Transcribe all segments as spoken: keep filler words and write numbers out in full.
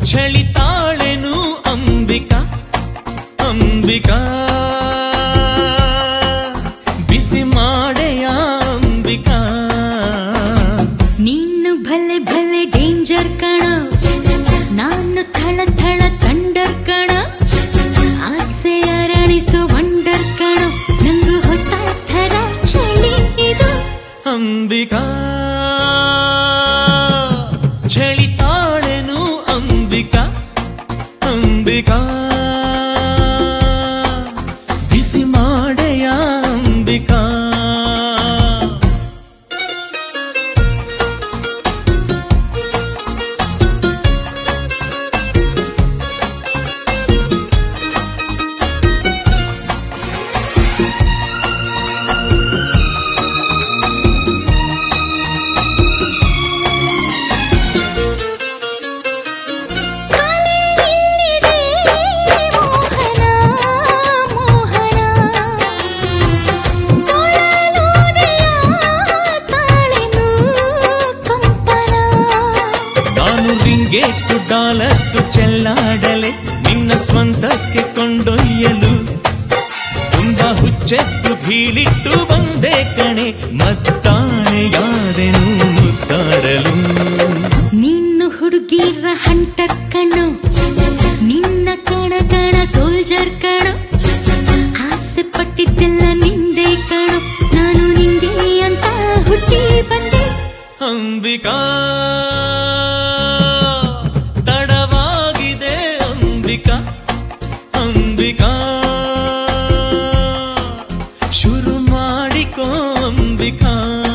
ಚಳಿತಾಳೆನು ಅಂಬಿಕಾ ಅಂಬಿಕಾ ಬಿಸಿ ಮಾಡೆಯ ಅಂಬಿಕಾ ನೀನು ಭಲೆ ಭಲೆ ಡೇಂಜರ್ ಕಣ ನಾನು ಥಳ ಥಳ ಥಂಡರ್ ಕಣ ಆಸೆ ಅರಳಿಸೋ ವಂಡರ್ ಕಣ ನಂದು ಹೊಸ ಥರ ಚಳಿ ಇದು ಅಂಬಿಕಾ ಚಳಿತಾಳೆನು ಅಂಬಿಕಾ ಅಂಬಿಕಾ ಬಿಸಿ ಮಾಡೆಯ ಅಂಬಿಕಾ ಗೇಟ್ಸು ಡಾಲರ್ಸು ಚೆಲ್ಲಾಡಲೆ ನಿನ್ನ ಸ್ವಂತಕ್ಕೆ ಕೊಂಡೊಯ್ಯಲು ತುಂಬಾ ಹುಚ್ಚೆತ್ತು ಬೀಳಿಟ್ಟು ಬಂದೆ ಕಣೆ ಮತ್ತಾನೆಯಾದೆನು ಮುತ್ತಾಡಲು ನಿನ್ನ ಹುಡುಗಿರ ಹಂಟರ್ ಕಣೋ ನಿನ್ನ ಕಣ ಕಣ ಸೋಲ್ಜರ್ ಕಣೋ ಆಸೆ ಪಟ್ಟಿದ್ದೆಲ್ಲ ನಿಂದೆ ಕಣೋ ನಾನು ನಿಂಗೆ ಅಂತ ಹುಟ್ಟಿ ಬಂದೆ ಅಂಬಿಕಾ ತಡವಾಗಿದೆ ಅಂಬಿಕಾ ಅಂಬಿಕಾ ಶುರು ಮಾಡಿಕೋ ಅಂಬಿಕಾ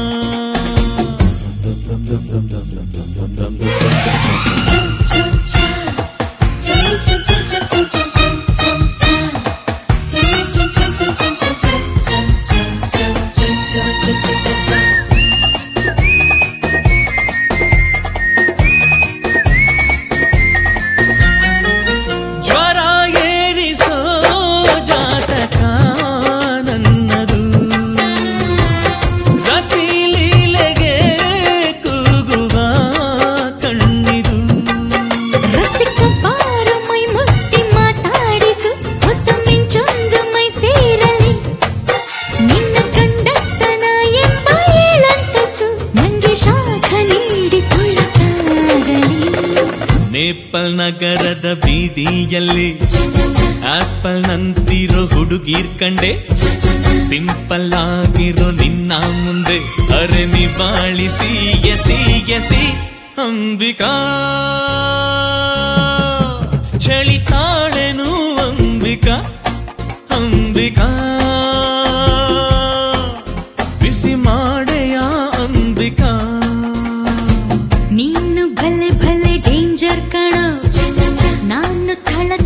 ಜ್ವರ ಏರಿಸೋ ಜಾತಕ ನನ್ನದು ರತಿ ಲೀಲೆಗೆ ಕೂಗುವ ಕಣ್ಣಿದು ರಸಿಕ ಬಾರು ಮೈ ಮುಟ್ಟಿ ಮಾತಾಡಿಸು ಹೊಸ ಮಿಂಚೊಂದು ಮೈ ಸೇರಲಿ ನಿನ್ನ ಗಂಡಸ್ತನ ಎಂಬ ಏಳಂತಸ್ತು ನಂಗೆ ಶಾಖ ನೀಡಿಕೊಳ್ಳಕ್ಕಾಗಲಿ ನೇಪಾಲ್ ನಗರದ ಬೀದಿಯಲ್ಲಿ ಆಪಲ್ ನಂತಿರೋ ಹುಡುಗೀರ್ ಕಂಡೆ ಸಿಂಪಲ್ ಆಗಿರೋ ನಿನ್ನ ಮುಂದೆ ಅರೆ ನಿವಾಳಿಸಿ ಎಸಿ ಎಸಿ ಅಂಬಿಕಾ ಚಳಿತಾಳೆನು ಅಂಬಿಕಾ ಅಂಬಿಕಾ ಬಿಸಿ ಮಾಡೆಯ ಅಂಬಿಕಾ ನೀನು ಭಲೆ ಭಲೆ ಡೇಂಜರ್ ಕಣ ನಾನು ಥಳ